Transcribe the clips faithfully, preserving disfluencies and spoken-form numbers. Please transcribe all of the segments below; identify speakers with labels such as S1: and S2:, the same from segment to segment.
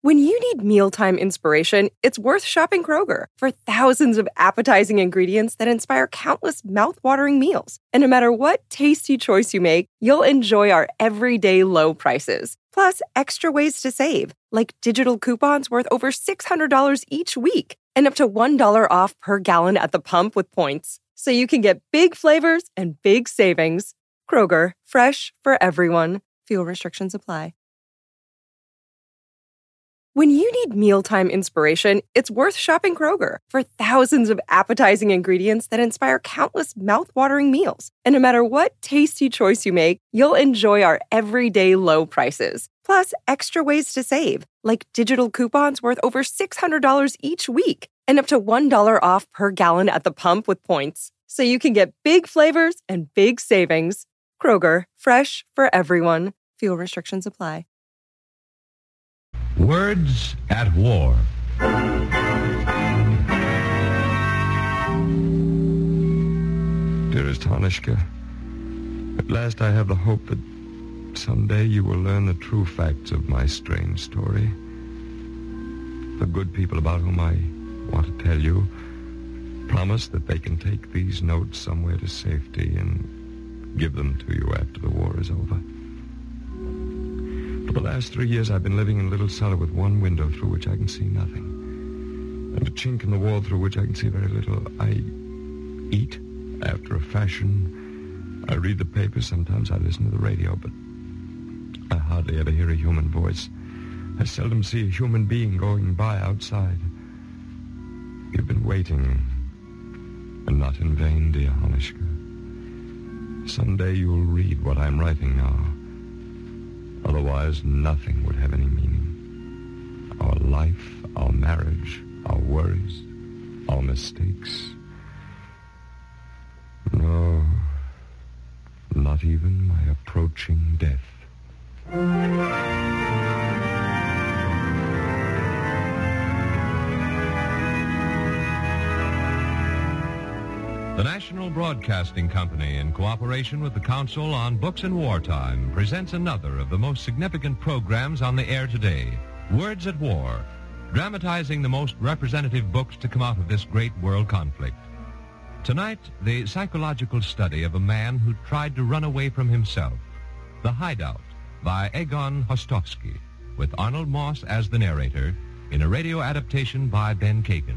S1: When you need mealtime inspiration, it's worth shopping Kroger for thousands of appetizing ingredients that inspire countless mouth-watering meals. And no matter what tasty choice you make, you'll enjoy our everyday low prices. Plus, extra ways to save, like digital coupons worth over six hundred dollars each week and up to one dollar off per gallon at the pump with points. So you can get big flavors and big savings. Kroger, fresh for everyone. Fuel restrictions apply. When you need mealtime inspiration, it's worth shopping Kroger for thousands of appetizing ingredients that inspire countless mouth-watering meals. And no matter what tasty choice you make, you'll enjoy our everyday low prices. Plus, extra ways to save, like digital coupons worth over six hundred dollars each week and up to one dollar off per gallon at the pump with points. So you can get big flavors and big savings. Kroger, fresh for everyone. Fuel restrictions apply.
S2: Words at War.
S3: Dearest Hanishka, at last I have the hope that someday you will learn the true facts of my strange story. The good people about whom I want to tell you promise that they can take these notes somewhere to safety and give them to you after the war is over. For the last three years, I've been living in a little cellar with one window through which I can see nothing, and a chink in the wall through which I can see very little. I eat after a fashion. I read the paper. Sometimes I listen to the radio, but I hardly ever hear a human voice. I seldom see a human being going by outside. You've been waiting, and not in vain, dear Hanishka. Someday you'll read what I'm writing now. Otherwise, nothing would have any meaning. Our life, our marriage, our worries, our mistakes. No, not even my approaching death.
S2: The National Broadcasting Company, in cooperation with the Council on Books in Wartime, presents another of the most significant programs on the air today, Words at War, dramatizing the most representative books to come out of this great world conflict. Tonight, the psychological study of a man who tried to run away from himself, The Hideout, by Egon Hostovsky, with Arnold Moss as the narrator, in a radio adaptation by Ben Kagan.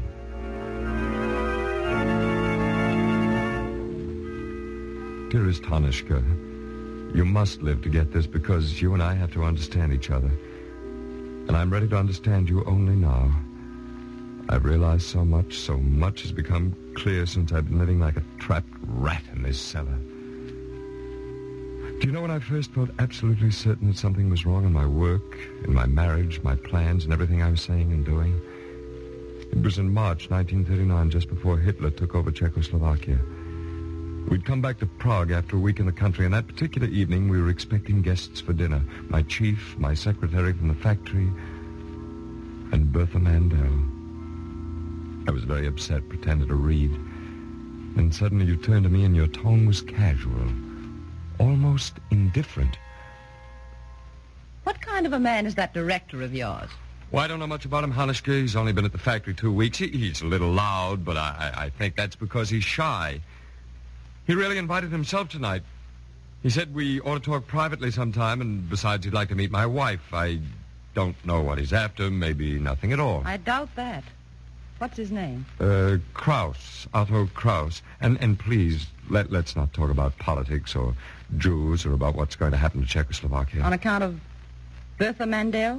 S3: Dearest Hanishka, you must live to get this because you and I have to understand each other. And I'm ready to understand you only now. I've realized so much, so much has become clear since I've been living like a trapped rat in this cellar. Do you know when I first felt absolutely certain that something was wrong in my work, in my marriage, my plans, and everything I was saying and doing? It was in March nineteen thirty-nine, just before Hitler took over Czechoslovakia. We'd come back to Prague after a week in the country, and that particular evening we were expecting guests for dinner. My chief, my secretary from the factory, and Bertha Mandel. I was very upset, pretended to read. Then suddenly you turned to me and your tone was casual, almost indifferent.
S4: What kind of a man is that director of yours?
S3: Well, I don't know much about him, Hanishka. He's only been at the factory two weeks. He, he's a little loud, but I, I think that's because he's shy. He really invited himself tonight. He said we ought to talk privately sometime, and besides, he'd like to meet my wife. I don't know what he's after, maybe nothing at all.
S4: I doubt that. What's his name?
S3: Uh, Kraus, Otto Kraus. And and please, let, let's not talk about politics or Jews or about what's going to happen to Czechoslovakia.
S4: On account of Bertha Mandel?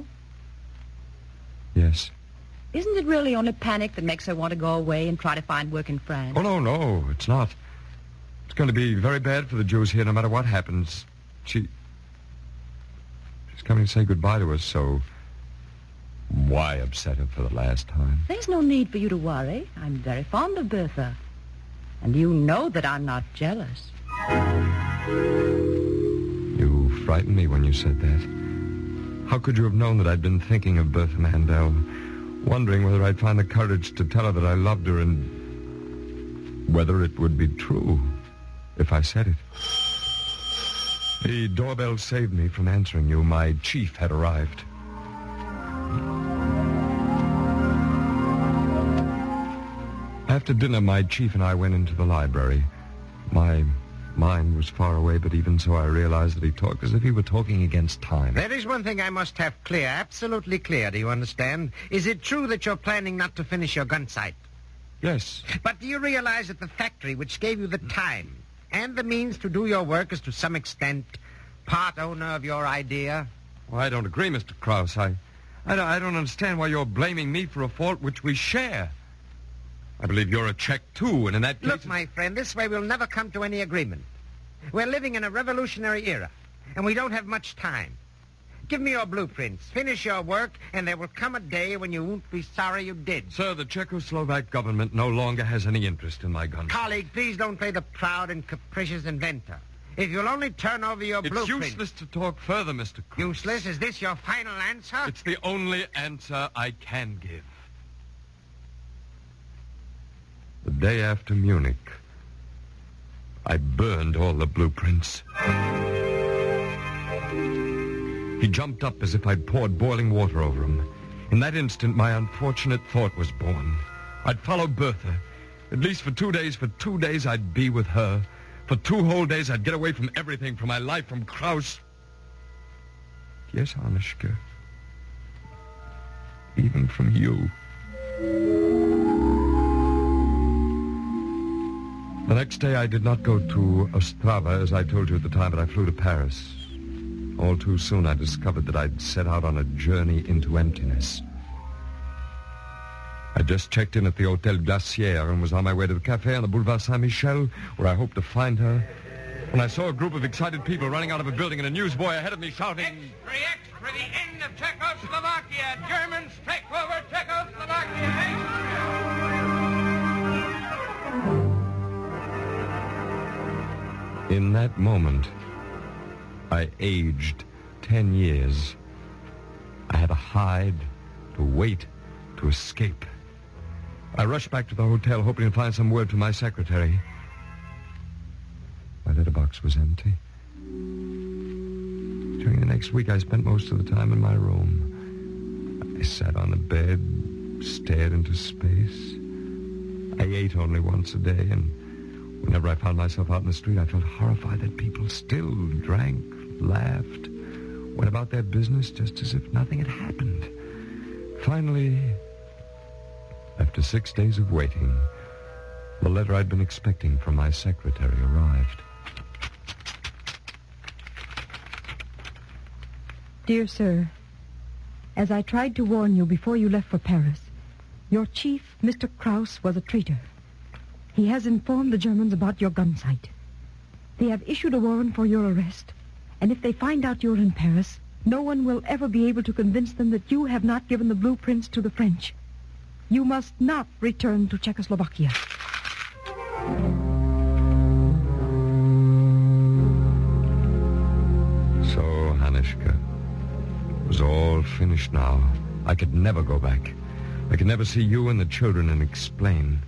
S3: Yes.
S4: Isn't it really only panic that makes her want to go away and try to find work in France?
S3: Oh, no, no, it's not. It's going to be very bad for the Jews here no matter what happens. She... She's coming to say goodbye to us, so... Why upset her for the last time?
S4: There's no need for you to worry. I'm very fond of Bertha. And you know that I'm not jealous.
S3: You frightened me when you said that. How could you have known that I'd been thinking of Bertha Mandel, wondering whether I'd find the courage to tell her that I loved her and whether it would be true if I said it? The doorbell saved me from answering you. My chief had arrived. After dinner, my chief and I went into the library. My mind was far away, but even so I realized that he talked as if he were talking against time.
S5: There is one thing I must have clear, absolutely clear, do you understand? Is it true that you're planning not to finish your gun sight?
S3: Yes.
S5: But do you realize that the factory which gave you the time and the means to do your work is to some extent part owner of your idea?
S3: Well, I don't agree, Mister Krauss. I, I, don't, I don't understand why you're blaming me for a fault which we share. I believe you're a Czech, too, and in that case...
S5: Look, my friend, this way we'll never come to any agreement. We're living in a revolutionary era, and we don't have much time. Give me your blueprints, finish your work, and there will come a day when you won't be sorry you did.
S3: Sir, the Czechoslovak government no longer has any interest in my gun.
S5: Colleague, please don't play the proud and capricious inventor. If you'll only turn over your
S3: it's
S5: blueprints...
S3: It's useless to talk further, Mister Krauss.
S5: Useless? Is this your final answer?
S3: It's the only answer I can give. The day after Munich, I burned all the blueprints. He jumped up as if I'd poured boiling water over him. In that instant, my unfortunate thought was born. I'd follow Bertha. At least for two days, for two days I'd be with her. For two whole days I'd get away from everything, from my life, from Krauss. Yes, Anishka. Even from you. The next day, I did not go to Ostrava, as I told you at the time, but I flew to Paris. All too soon, I discovered that I'd set out on a journey into emptiness. I just checked in at the Hotel Glacière and was on my way to the cafe on the Boulevard Saint-Michel, where I hoped to find her, when I saw a group of excited people running out of a building and a newsboy ahead of me shouting...
S6: Extra, extra, the end of Czechoslovakia! Germans take over Czechoslovakia!
S3: In that moment, I aged ten years. I had to hide, to wait, to escape. I rushed back to the hotel, hoping to find some word from my secretary. My letterbox was empty. During the next week, I spent most of the time in my room. I sat on the bed, stared into space. I ate only once a day, and whenever I found myself out in the street, I felt horrified that people still drank, laughed, went about their business just as if nothing had happened. Finally, after six days of waiting, the letter I'd been expecting from my secretary arrived.
S4: Dear sir, as I tried to warn you before you left for Paris, your chief, Mister Krauss, was a traitor. He has informed the Germans about your gun sight. They have issued a warrant for your arrest, and if they find out you're in Paris, no one will ever be able to convince them that you have not given the blueprints to the French. You must not return to Czechoslovakia.
S3: So, Hanishka, it was all finished now. I could never go back. I could never see you and the children and explain.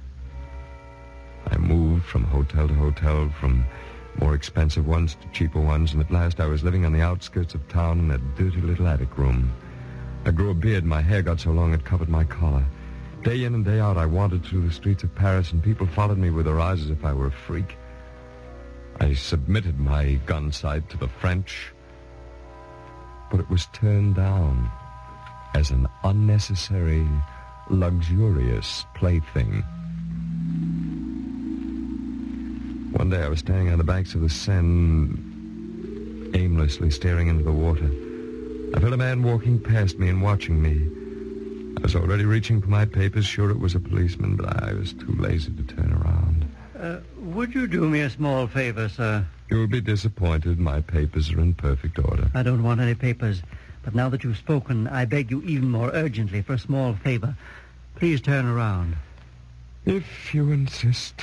S3: I moved from hotel to hotel, from more expensive ones to cheaper ones, and at last I was living on the outskirts of town in a dirty little attic room. I grew a beard, and my hair got so long it covered my collar. Day in and day out, I wandered through the streets of Paris, and people followed me with their eyes as if I were a freak. I submitted my gun sight to the French, but it was turned down as an unnecessary, luxurious plaything. One day I was standing on the banks of the Seine, aimlessly staring into the water. I felt a man walking past me and watching me. I was already reaching for my papers, sure it was a policeman, but I was too lazy to turn around.
S7: Uh, would you do me a small favor, sir?
S3: You'll be disappointed. My papers are in perfect order.
S7: I don't want any papers, but now that you've spoken, I beg you even more urgently for a small favor. Please turn around.
S3: If you insist.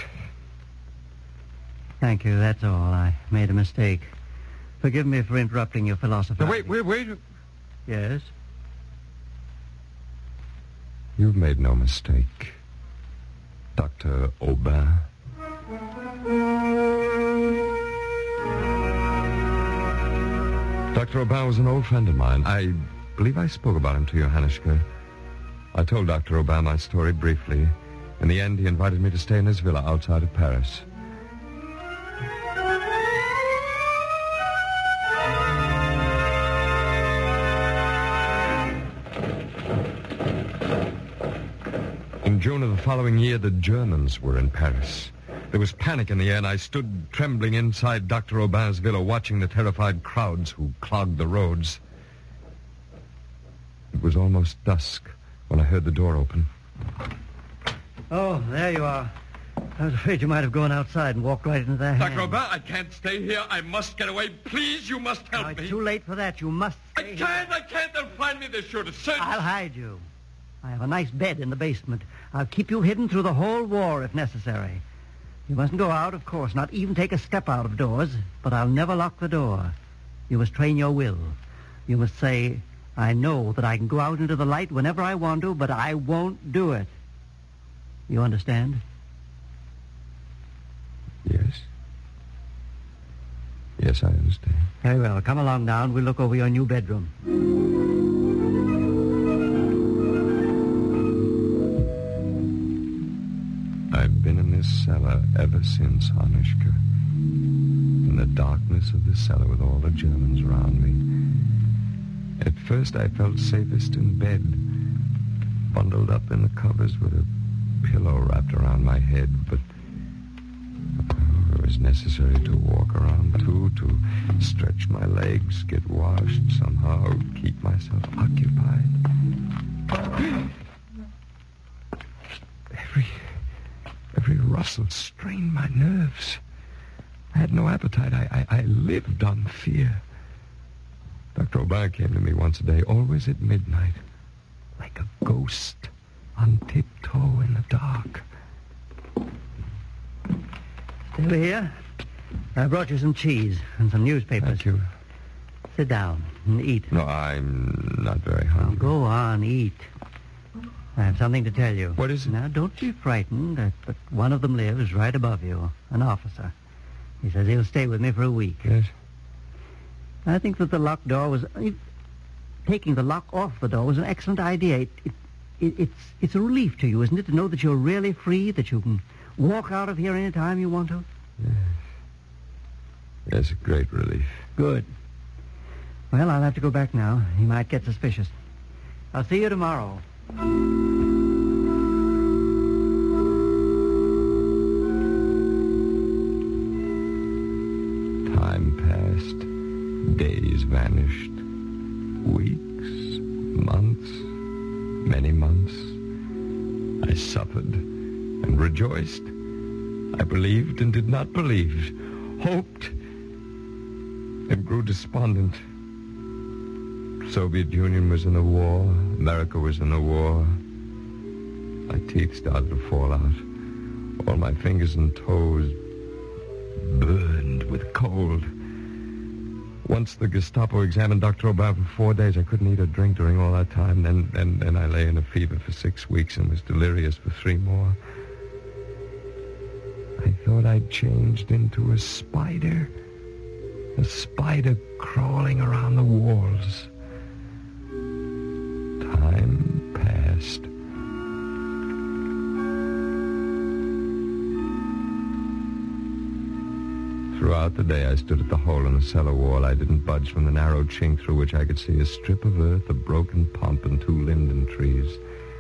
S7: Thank you, that's all. I made a mistake. Forgive me for interrupting your philosophy.
S3: No, wait, wait, wait.
S7: Yes?
S3: You've made no mistake, Doctor Aubin. Doctor Aubin was an old friend of mine. I believe I spoke about him to you, Hanishka. I told Doctor Aubin my story briefly. In the end, he invited me to stay in his villa outside of Paris. In June of the following year, the Germans were in Paris. There was panic in the air, and I stood trembling inside Doctor Aubin's villa, watching the terrified crowds who clogged the roads. It was almost dusk when I heard the door open.
S7: Oh, there you are. I was afraid you might have gone outside and walked right into their hands.
S8: Doctor Aubin, I can't stay here. I must get away. Please, you must help
S7: No, it's
S8: me.
S7: too late for that. You must
S8: I
S7: stay
S8: can't,
S7: here.
S8: I can't. They'll find me. They're sure to search.
S7: I'll hide you. I have a nice bed in the basement. I'll keep you hidden through the whole war if necessary. You mustn't go out, of course, not even take a step out of doors, but I'll never lock the door. You must train your will. You must say, I know that I can go out into the light whenever I want to, but I won't do it. You understand?
S3: Yes. Yes, I understand.
S7: Very well. Come along now and we'll look over your new bedroom.
S3: I've been in this cellar ever since, Anushka. In the darkness of the cellar with all the Germans around me. At first I felt safest in bed, bundled up in the covers with a pillow wrapped around my head, but oh, it was necessary to walk around, too, to stretch my legs, get washed somehow, keep myself occupied. Every... Every rustle strained my nerves. I had no appetite. I, I, I lived on fear. Doctor Aubin came to me once a day, always at midnight, like a ghost on tiptoe in the dark.
S7: Stay over here. I brought you some cheese and some newspapers.
S3: Thank you.
S7: Sit down and eat.
S3: No, I'm not very
S7: Now,
S3: hungry.
S7: go on, eat. I have something to tell you.
S3: What is it?
S7: Now, don't be frightened, uh, but one of them lives right above you, an officer. He says he'll stay with me for a week.
S3: Yes?
S7: I think that the locked door was... Uh, taking the lock off the door was an excellent idea. It, it, it, it's, it's a relief to you, isn't it, to know that you're really free, that you can walk out of here any time you want to?
S3: Yes. Yes, a great relief.
S7: Good. Well, I'll have to go back now. He might get suspicious. I'll see you tomorrow.
S3: Time passed. Days vanished. Weeks, months, many months. I suffered and rejoiced. I believed and did not believe, hoped and grew despondent. Soviet Union was in a war. America was in a war. My teeth started to fall out. All my fingers and toes burned with cold. Once the Gestapo examined Doctor Aubin for four days. I couldn't eat or drink during all that time. Then, then, then I lay in a fever for six weeks and was delirious for three more. I thought I'd changed into a spider. A spider crawling around the walls. Time passed. Throughout the day, I stood at the hole in the cellar wall. I didn't budge from the narrow chink through which I could see a strip of earth, a broken pump, and two linden trees.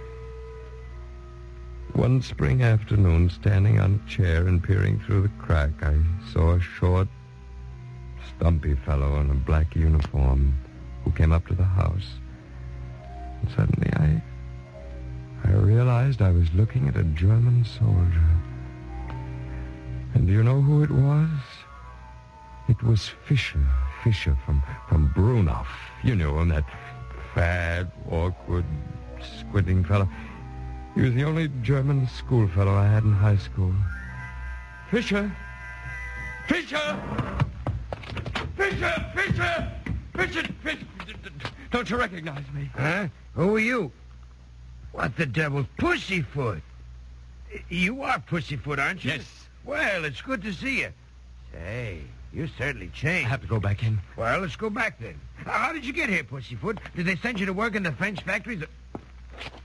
S3: One spring afternoon, standing on a chair and peering through the crack, I saw a short, stumpy fellow in a black uniform who came up to the house. And suddenly I... I realized I was looking at a German soldier. And do you know who it was? It was Fischer. Fischer from, from Brunov. You knew him, that fat, awkward, squinting fellow. He was the only German schoolfellow I had in high school. Fischer! Fischer! Fischer! Fischer! Fischer! Fischer! Don't you recognize me?
S5: Huh? Who are you? What the devil? Pussyfoot. You are Pussyfoot, aren't you?
S3: Yes.
S5: Well, it's good to see you. Say, you certainly changed.
S3: I have to go back in.
S5: Well, let's go back then. How did you get here, Pussyfoot? Did they send you to work in the French factories?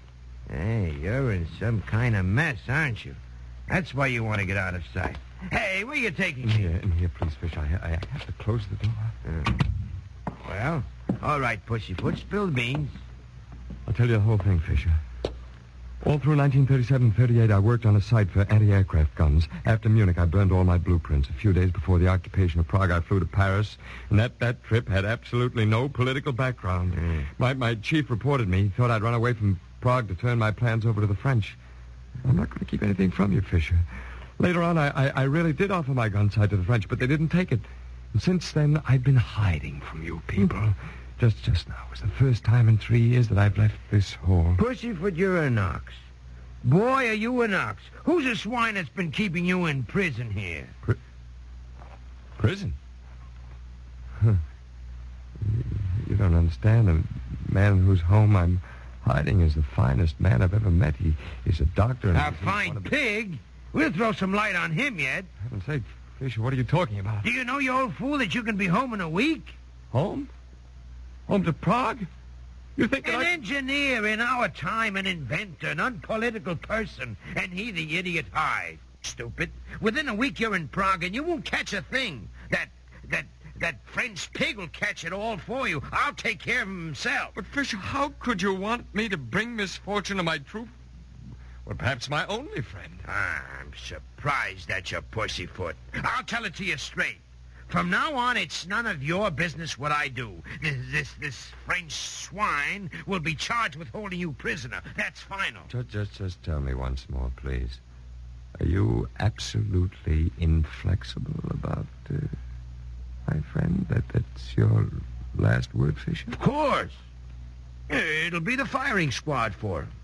S5: Hey, you're in some kind of mess, aren't you? That's why you want to get out of sight. Hey, where you taking
S3: In
S5: me?
S3: here, in here, please, Fisher. I, I have to close the door.
S5: Uh, well, all right, Pussyfoot, spill the beans.
S3: I'll tell you the whole thing, Fisher. All through nineteen thirty-seven thirty-eight, I worked on a site for anti-aircraft guns. After Munich, I burned all my blueprints. A few days before the occupation of Prague, I flew to Paris, and that, that trip had absolutely no political background.
S5: Mm.
S3: My, my chief reported me. He thought I'd run away from Prague to turn my plans over to the French. I'm not going to keep anything from you, Fisher. Later on, I, I, I really did offer my gun site to the French, but they didn't take it. And since then, I've been hiding from you people. Just just now was the first time in three years that I've left this hole.
S5: Pussyfoot, you're an ox. Boy, are you an ox. Who's the swine that's been keeping you in prison here?
S3: Pri- prison? Huh. You, you don't understand. The man whose home I'm hiding is the finest man I've ever met. He, he's a doctor. And
S5: A
S3: he's
S5: fine
S3: one of the-
S5: pig? We'll throw some light on him yet.
S3: Heaven's sake, Fisher, what are you talking about?
S5: Do you know, you old fool, that you can be home in a week?
S3: Home? Home to Prague? You think that
S5: An
S3: I...
S5: engineer in our time, an inventor, an unpolitical person, and he the idiot Hyde. Stupid. Within a week you're in Prague, and you won't catch a thing. That, that, that French pig will catch it all for you. I'll take care of him himself.
S3: But, Fisher, how could you want me to bring misfortune to my true... Well, perhaps my only friend.
S5: Ah, I'm surprised at you, Pussyfoot. I'll tell it to you straight. From now on, it's none of your business what I do. This, this, this French swine will be charged with holding you prisoner. That's final.
S3: Just, just, just tell me once more, please. Are you absolutely inflexible about uh, my friend? That that's your last word, Fisher?
S5: Of course. It'll be the firing squad for him.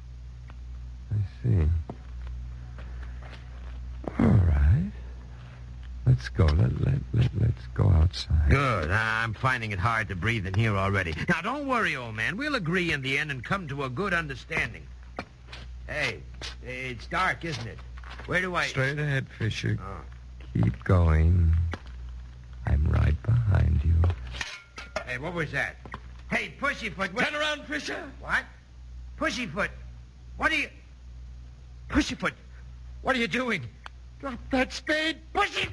S3: I see. All right. Let's go. Let, let, let, let's go outside.
S5: Good. I'm finding it hard to breathe in here already. Now, don't worry, old man. We'll agree in the end and come to a good understanding. Hey, it's dark, isn't it? Where do I...
S3: Straight ahead, Fisher.
S5: Oh.
S3: Keep going. I'm right behind you.
S5: Hey, what was that? Hey, Pussyfoot... What...
S8: Turn around, Fisher.
S5: What? Pussyfoot, what are you... Pussyfoot, what are you doing?
S8: Drop that spade.
S5: Pussy...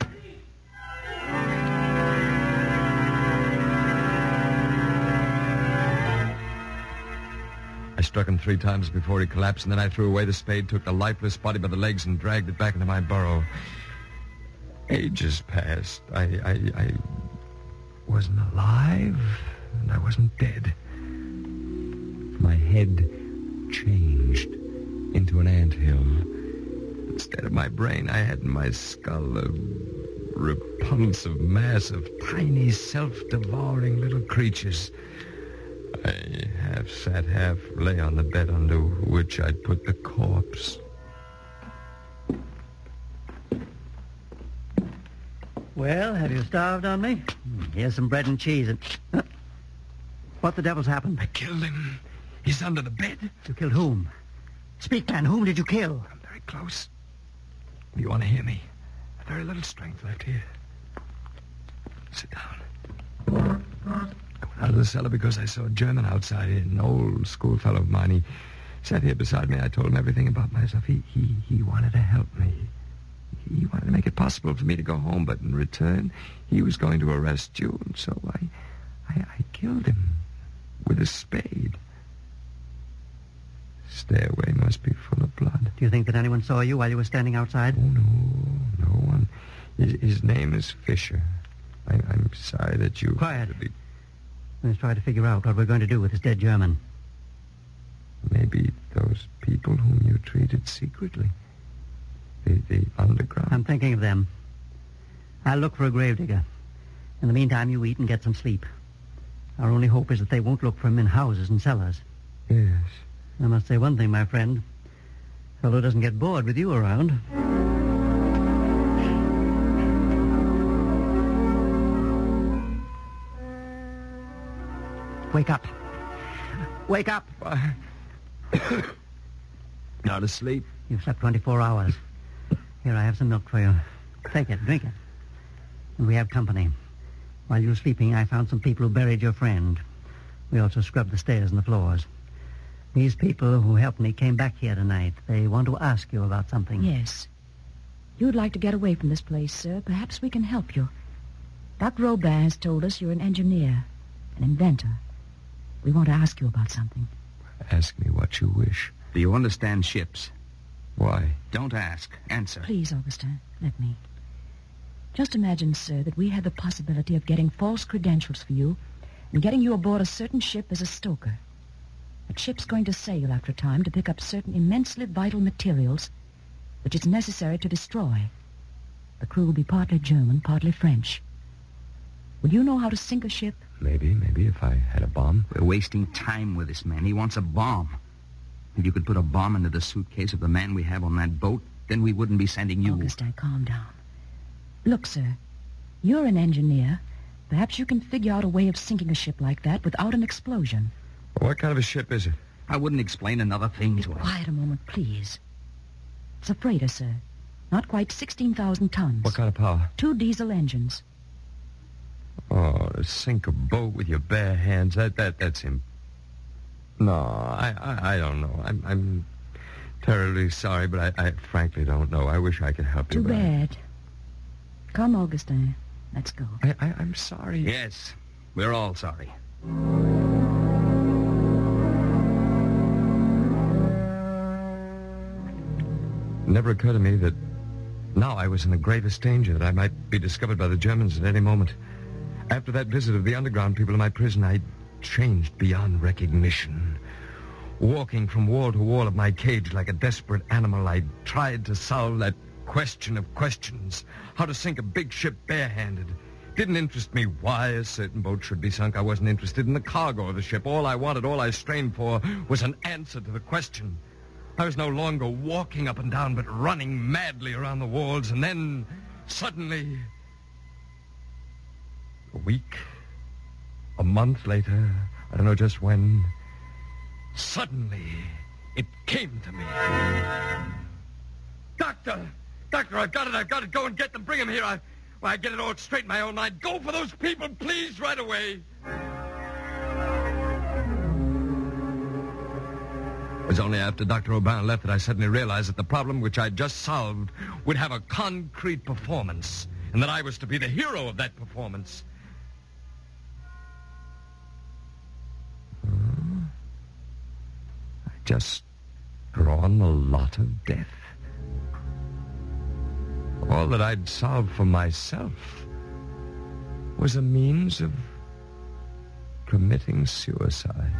S3: I struck him three times before he collapsed, and then I threw away the spade, took the lifeless body by the legs, and dragged it back into my burrow. Ages passed. I, I, I wasn't alive, and I wasn't dead. My head changed into an anthill. Instead of my brain, I had in my skull a repulsive mass of tiny, self-devouring little creatures. I half sat, half lay on the bed under which I'd put the corpse.
S7: Well, have you starved on me? Here's some bread and cheese and... Huh? What the devil's happened?
S3: I killed him. He's under the bed.
S7: You killed whom? Speak, man. Whom did you kill?
S3: I'm very close. You want to hear me? I've very little strength left here. Sit down. I went out of the cellar because I saw a German outside, an old schoolfellow of mine. He sat here beside me. I told him everything about myself. He, he, he wanted to help me. He wanted to make it possible for me to go home, but in return, he was going to arrest you, and so I, I, I killed him with a spade. Stairway must be full of blood.
S7: Do you think that anyone saw you while you were standing outside?
S3: Oh, no, no one. His, his name is Fisher. I, I'm sorry that you...
S7: Quiet.
S3: To be...
S7: Let's try to figure out what we're going to do with this dead German.
S3: Maybe those people whom you treated secretly. The, the underground.
S7: I'm thinking of them. I'll look for a gravedigger. In the meantime, you eat and get some sleep. Our only hope is that they won't look for him in houses and cellars.
S3: Yes.
S7: I must say one thing, my friend. Fellow doesn't get bored with you around. Wake up. Wake up.
S3: Not asleep.
S7: You've slept twenty-four hours. Here, I have some milk for you. Take it, drink it. And we have company. While you were sleeping, I found some people who buried your friend. We also scrubbed the stairs and the floors. These people who helped me came back here tonight. They want to ask you about something.
S9: Yes. You'd like to get away from this place, sir. Perhaps we can help you. Doctor Robin has told us you're an engineer, an inventor. We want to ask you about something.
S3: Ask me what you wish.
S10: Do you understand ships?
S3: Why?
S10: Don't ask. Answer.
S9: Please, Augustin, let me. Just imagine, sir, that we had the possibility of getting false credentials for you and getting you aboard a certain ship as a stoker. That ship's going to sail after a time to pick up certain immensely vital materials which it's necessary to destroy. The crew will be partly German, partly French. Would you know how to sink a ship?
S3: Maybe, maybe if I had a bomb.
S10: We're wasting time with this man. He wants a bomb. If you could put a bomb into the suitcase of the man we have on that boat, then we wouldn't be sending you...
S9: Augustin, calm down. Look, sir, you're an engineer. Perhaps you can figure out a way of sinking a ship like that without an explosion.
S3: What kind of a ship is it?
S10: I wouldn't explain another thing
S9: Be
S10: to him.
S9: quiet a moment, please. It's a freighter, sir. Not quite sixteen thousand tons.
S3: What kind of power?
S9: Two diesel engines.
S3: Oh, to sink a boat with your bare hands, that, that, that's him. No, I, I, I don't know. I'm, I'm terribly sorry, but I, I frankly don't know. I wish I could help you.
S9: Too
S3: but I-
S9: bad. Come, Augustin. Let's go.
S3: I, I, I'm sorry.
S10: Yes, we're all sorry.
S3: It never occurred to me that now I was in the gravest danger, that I might be discovered by the Germans at any moment. After that visit of the underground people in my prison, I changed beyond recognition. Walking from wall to wall of my cage like a desperate animal, I tried to solve that question of questions. How to sink a big ship barehanded. Didn't interest me why a certain boat should be sunk. I wasn't interested in the cargo of the ship. All I wanted, all I strained for, was an answer to the question. I was no longer walking up and down, but running madly around the walls, and then, suddenly, a week, a month later, I don't know just when, suddenly, it came to me. Doctor! Doctor, I've got it, I've got it. Go and get them. Bring them here. I, well, I get it all straight in my own mind. Go for those people, please, right away. It was only after Doctor Aubin left that I suddenly realized that the problem which I'd just solved would have a concrete performance, and that I was to be the hero of that performance. Uh, I just drawn the lot of death. All that I'd solved for myself was a means of committing suicide.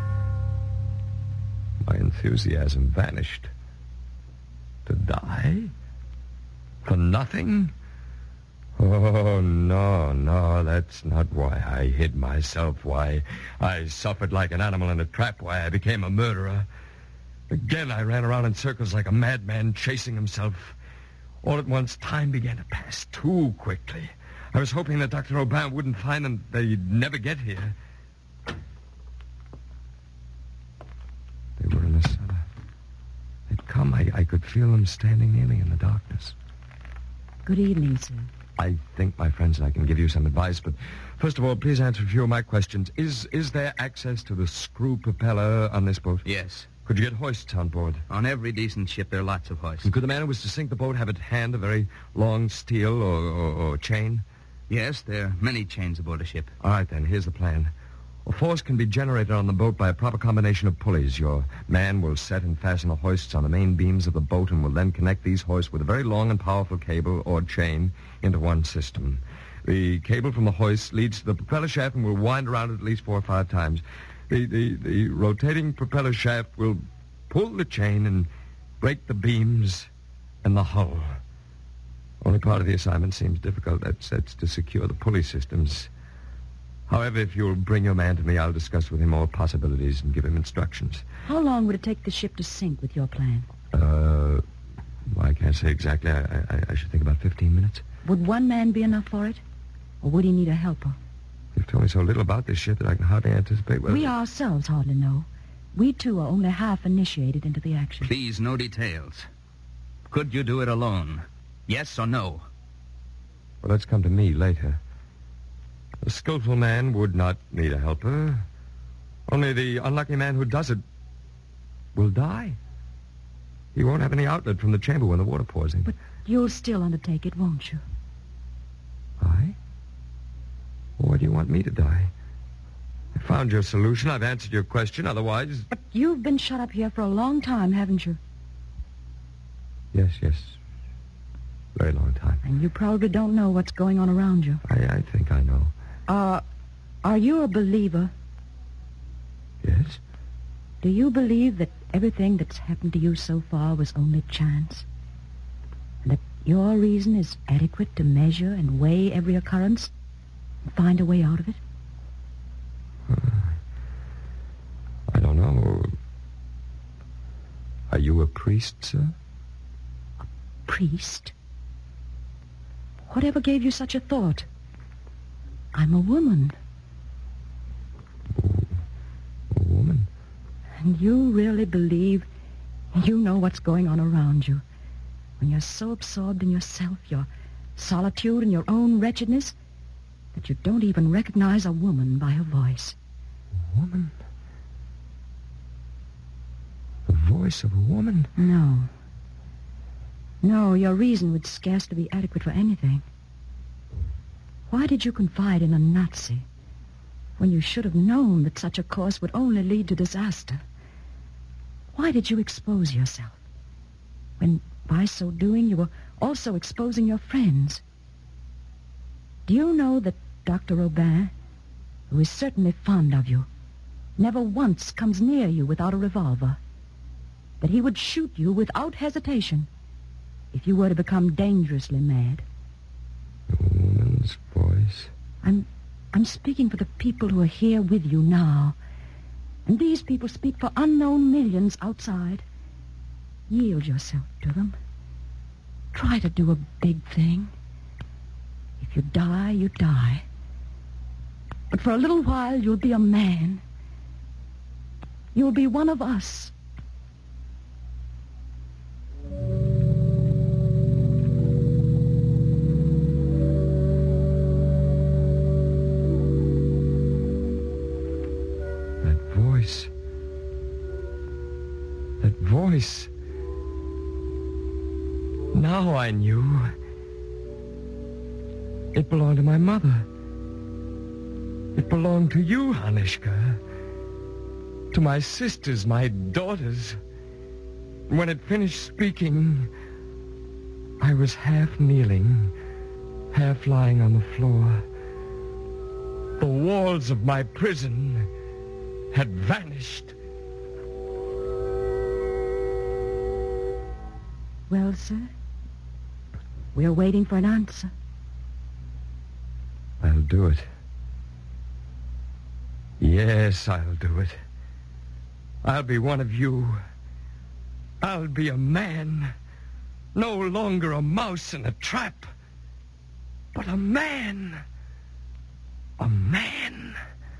S3: My enthusiasm vanished. To die? For nothing? Oh, no, no, that's not why I hid myself, why I suffered like an animal in a trap, why I became a murderer. Again, I ran around in circles like a madman chasing himself. All at once, time began to pass too quickly. I was hoping that Doctor Aubin wouldn't find them, that he'd never get here. They were in the cellar. They'd come. I, I could feel them standing near me in the darkness.
S9: Good evening, sir.
S3: I think, my friends, I can give you some advice, but first of all, please answer a few of my questions. Is is there access to the screw propeller on this boat?
S10: Yes.
S3: Could you get hoists on board?
S10: On every decent ship, there are lots of hoists.
S3: And could the man who was to sink the boat have at hand a very long steel or, or, or chain?
S10: Yes, there are many chains aboard a ship.
S3: All right, then, here's the plan. A force can be generated on the boat by a proper combination of pulleys. Your man will set and fasten the hoists on the main beams of the boat and will then connect these hoists with a very long and powerful cable or chain into one system. The cable from the hoist leads to the propeller shaft and will wind around at least four or five times. The, the, the rotating propeller shaft will pull the chain and break the beams and the hull. Only part of the assignment seems difficult. That's, that's to secure the pulley systems. However, if you'll bring your man to me, I'll discuss with him all possibilities and give him instructions.
S9: How long would it take the ship to sink with your plan?
S3: Uh, well, I can't say exactly. I, I, I should think about fifteen minutes.
S9: Would one man be enough for it? Or would he need a helper?
S3: You've told me so little about this ship that I can hardly anticipate whether...
S9: We ourselves hardly know. We, too, are only half initiated into the action.
S10: Please, no details. Could you do it alone? Yes or no?
S3: Well, let's come to me later. A skillful man would not need a helper. Only the unlucky man who does it will die. He won't have any outlet from the chamber when the water pours in.
S9: But you'll still undertake it, won't you?
S3: I? Well, why do you want me to die? I found your solution. I've answered your question. Otherwise...
S9: But you've been shut up here for a long time, haven't you?
S3: Yes, yes. Very long time.
S9: And you probably don't know what's going on around you.
S3: I, I think I know.
S9: Uh, are you a believer?
S3: Yes?
S9: Do you believe that everything that's happened to you so far was only chance? And that your reason is adequate to measure and weigh every occurrence and find a way out of it?
S3: Uh, I don't know. Are you a priest, sir?
S9: A priest? Whatever gave you such a thought? I'm a woman.
S3: Oh, a woman?
S9: And you really believe you know what's going on around you? When you're so absorbed in yourself, your solitude and your own wretchedness, that you don't even recognize a woman by her voice.
S3: A woman? The voice of a woman?
S9: No. No, your reason would scarcely be adequate for anything. Why did you confide in a Nazi when you should have known that such a course would only lead to disaster? Why did you expose yourself when, by so doing, you were also exposing your friends? Do you know that Doctor Robin, who is certainly fond of you, never once comes near you without a revolver? That he would shoot you without hesitation if you were to become dangerously mad?
S3: A woman's voice.
S9: I'm, I'm speaking for the people who are here with you now. And these people speak for unknown millions outside. Yield yourself to them. Try to do a big thing. If you die, you die. But for a little while, you'll be a man. You'll be one of us.
S3: voice. That voice. Now I knew. It belonged to my mother. It belonged to you, Hanishka. To my sisters, my daughters. When it finished speaking, I was half kneeling, half lying on the floor. The walls of my prison had vanished.
S9: Well, sir, we're waiting for an answer.
S3: I'll do it. Yes, I'll do it. I'll be one of you. I'll be a man. No longer a mouse in a trap, but a man. A man.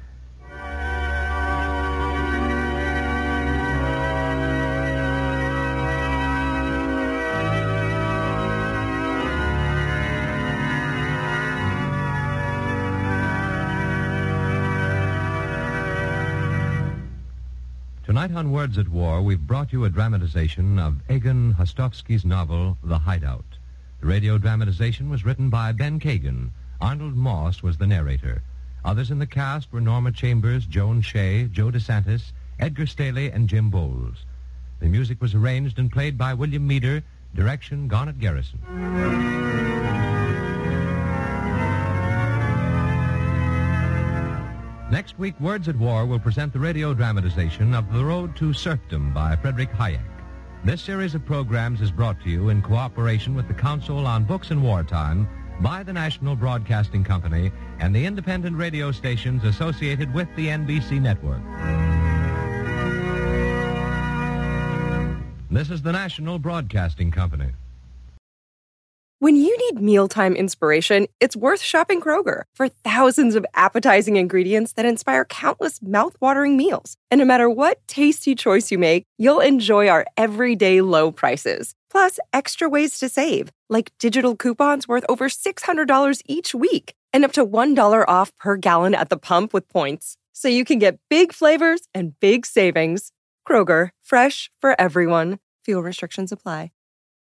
S2: Tonight on Words at War, we've brought you a dramatization of Egon Hostovsky's novel, The Hideout. The radio dramatization was written by Ben Kagan. Arnold Moss was the narrator. Others in the cast were Norma Chambers, Joan Shea, Joe DeSantis, Edgar Staley, and Jim Bowles. The music was arranged and played by William Meader, direction Garnet Garrison. Next week, Words at War will present the radio dramatization of The Road to Serfdom by Frederick Hayek. This series of programs is brought to you in cooperation with the Council on Books in Wartime by the National Broadcasting Company and the independent radio stations associated with the N B C network. This is the National Broadcasting Company.
S1: When you need mealtime inspiration, it's worth shopping Kroger for thousands of appetizing ingredients that inspire countless mouth-watering meals. And no matter what tasty choice you make, you'll enjoy our everyday low prices. Plus, extra ways to save, like digital coupons worth over six hundred dollars each week and up to one dollar off per gallon at the pump with points. So you can get big flavors and big savings. Kroger, fresh for everyone. Fuel restrictions apply.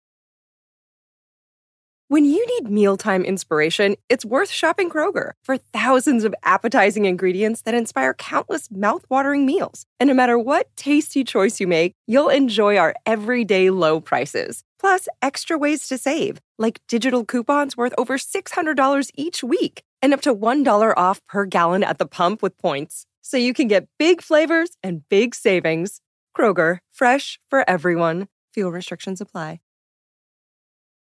S1: When you need mealtime inspiration, it's worth shopping Kroger for thousands of appetizing ingredients that inspire countless mouth-watering meals. And no matter what tasty choice you make, you'll enjoy our everyday low prices. Plus, extra ways to save, like digital coupons worth over six hundred dollars each week and up to one dollar off per gallon at the pump with points. So you can get big flavors and big savings. Kroger, fresh for everyone. Fuel restrictions apply.